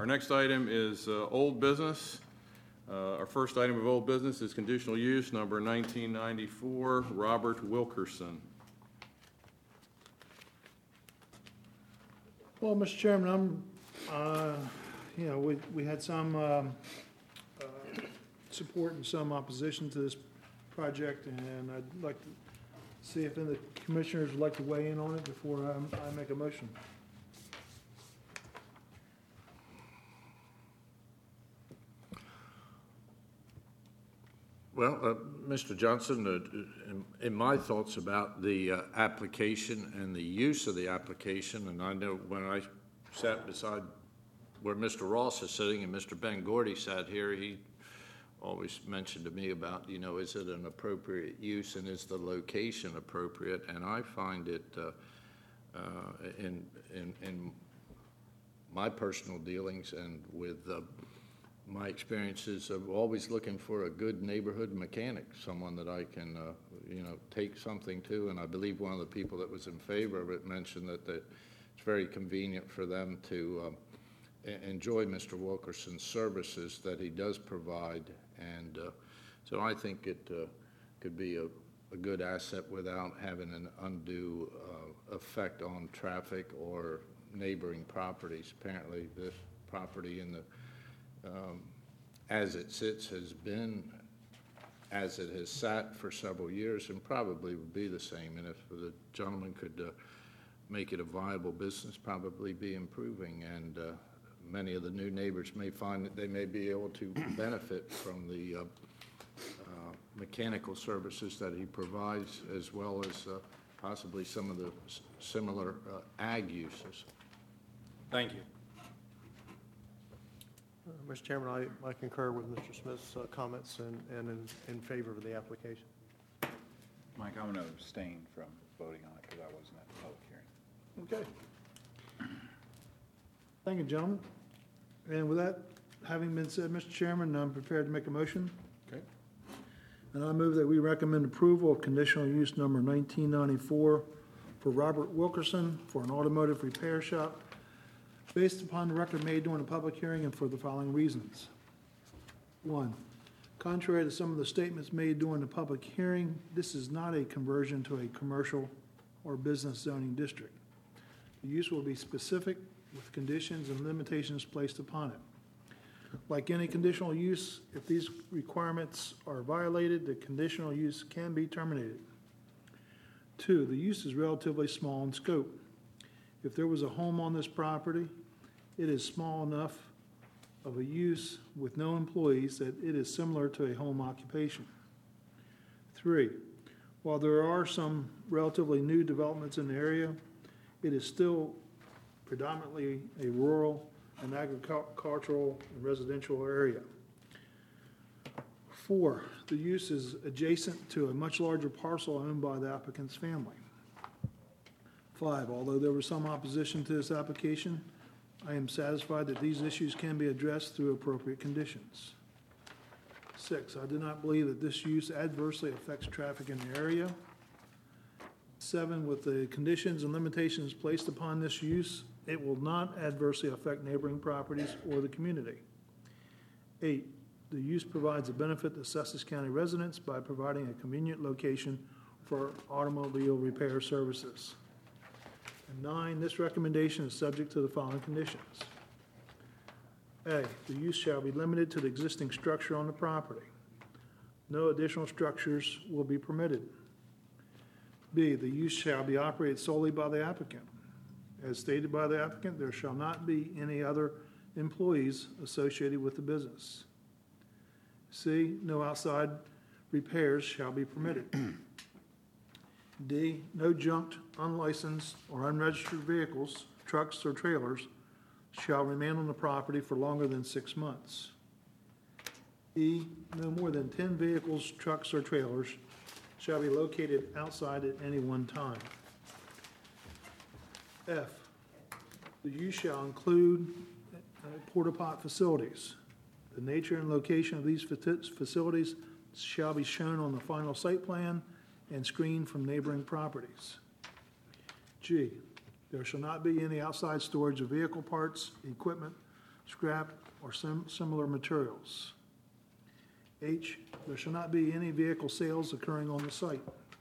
Our next item is old business. Our first item of old business is conditional use number 1994, Robert Wilkerson. Well, Mr. Chairman, we had some support and some opposition to this project, and I'd like to see if any of the commissioners would like to weigh in on it before I make a motion. Well, Mr. Johnson, in my thoughts about the application and the use of the application, and I know when I sat beside where Mr. Ross is sitting and Mr. Ben Gordy sat here, he always mentioned to me about, is it an appropriate use and is the location appropriate? And I find it in my personal dealings and with my experiences of always looking for a good neighborhood mechanic, someone that I can, take something to. And I believe one of the people that was in favor of it mentioned that it's very convenient for them to enjoy Mr. Wilkerson's services that he does provide. And so I think it could be a good asset without having an undue effect on traffic or neighboring properties. Apparently this property in the as it sits has been as it has sat for several years and probably would be the same. And if the gentleman could make it a viable business, probably be improving. And many of the new neighbors may find that they may be able to benefit from the mechanical services that he provides, as well as possibly some of the similar ag uses. Thank you. Mr. Chairman, I concur with Mr. Smith's comments and in favor of the application. Mike, I'm going to abstain from voting on it because I wasn't at the public hearing. Okay. Thank you, gentlemen. And with that having been said, Mr. Chairman, I'm prepared to make a motion. Okay. And I move that we recommend approval of conditional use number 1994 for Robert Wilkerson for an automotive repair shop based upon the record made during the public hearing and for the following reasons. 1, contrary to some of the statements made during the public hearing, this is not a conversion to a commercial or business zoning district. The use will be specific with conditions and limitations placed upon it. Like any conditional use, if these requirements are violated, the conditional use can be terminated. 2, the use is relatively small in scope. If there was a home on this property, it is small enough of a use with no employees that it is similar to a home occupation. 3, while there are some relatively new developments in the area, it is still predominantly a rural and agricultural and residential area. 4, the use is adjacent to a much larger parcel owned by the applicant's family. 5, although there was some opposition to this application, I am satisfied that these issues can be addressed through appropriate conditions. 6, I do not believe that this use adversely affects traffic in the area. 7, with the conditions and limitations placed upon this use, it will not adversely affect neighboring properties or the community. 8, the use provides a benefit to Sussex County residents by providing a convenient location for automobile repair services. And 9, this recommendation is subject to the following conditions. A, the use shall be limited to the existing structure on the property. No additional structures will be permitted. B, the use shall be operated solely by the applicant. As stated by the applicant, there shall not be any other employees associated with the business. C, no outside repairs shall be permitted. D, no junked, unlicensed, or unregistered vehicles, trucks, or trailers shall remain on the property for longer than 6 months. E, no more than 10 vehicles, trucks, or trailers shall be located outside at any one time. F, the use shall include porta-pot facilities. The nature and location of these facilities shall be shown on the final site plan and screened from neighboring properties. G, there shall not be any outside storage of vehicle parts, equipment, scrap, or similar materials. H, there shall not be any vehicle sales occurring on the site.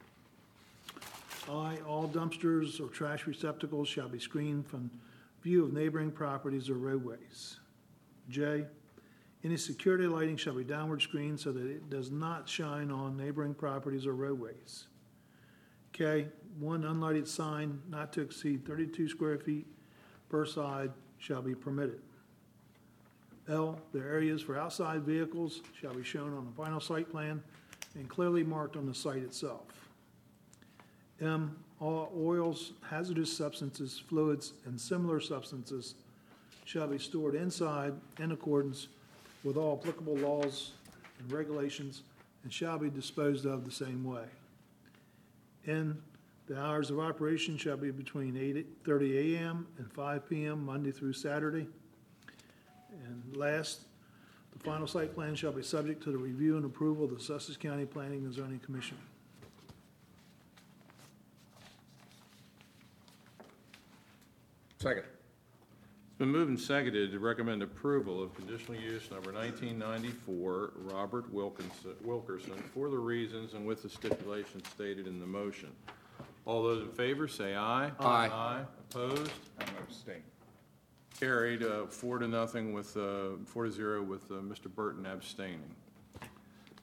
I, all dumpsters or trash receptacles shall be screened from view of neighboring properties or roadways. J, any security lighting shall be downward screened so that it does not shine on neighboring properties or roadways. K, one unlighted sign not to exceed 32 square feet per side shall be permitted. L, the areas for outside vehicles shall be shown on the final site plan and clearly marked on the site itself. M, all oils, hazardous substances, fluids, and similar substances shall be stored inside in accordance with all applicable laws and regulations and shall be disposed of the same way. N, the hours of operation shall be between 8:30 a.m. and 5 p.m. Monday through Saturday. And last, the final site plan shall be subject to the review and approval of the Sussex County Planning and Zoning Commission. Second. It's been moved and seconded to recommend approval of conditional use number 1994, Robert Wilkerson, for the reasons and with the stipulations stated in the motion. All those in favor, say aye. Aye. Aye. Opposed? I'm going to abstain. Carried, 4-0 with, 4-0 with Mr. Burton abstaining.